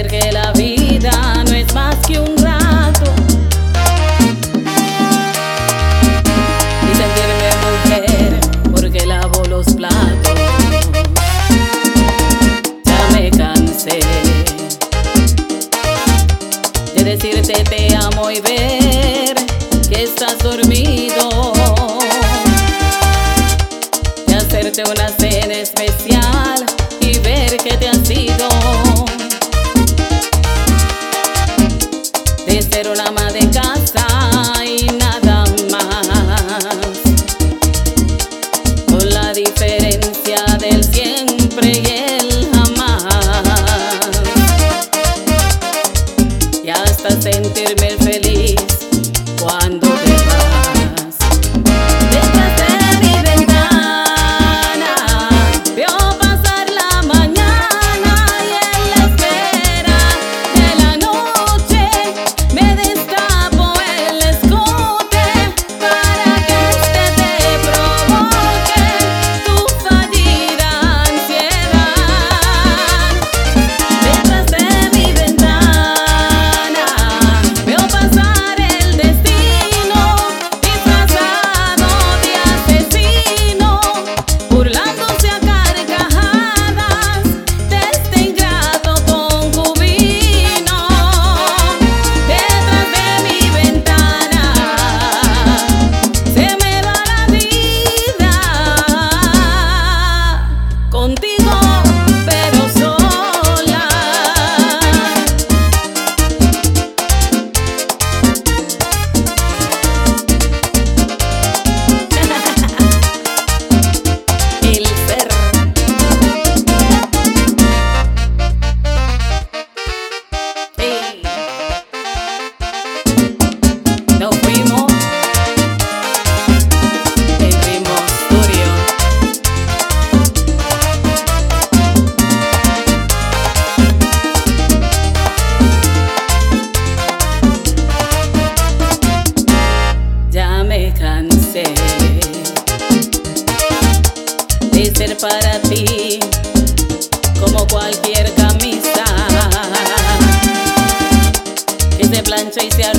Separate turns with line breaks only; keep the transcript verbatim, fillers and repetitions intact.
ver que la vida no es más que un rato y sentirme mujer porque lavo los platos. Ya me cansé de decirte te amo y ver que estás dormido, de hacerte una cena especial y ver que te has ido, de ser una ama de casa y nada más, con la diferencia del siempre y el jamás, y hasta sentirme feliz cuando te vas. Detrás de mi ventana veo pasar la mañana y en la espera de la noche me destapo el escote para que este te provoque tu fallida ansiedad. Detrás de mi ventana veo pasar el destino disfrazado de asesino, burlándose a carcajadas de este ingrato concubino. Detrás de mi ventana se me va la vida contigo, pero sola. El ser. Sí. Nos fuimos en Ritmo Studio. Ya me cansé de ser para ti como cualquier camisa que se plancha y se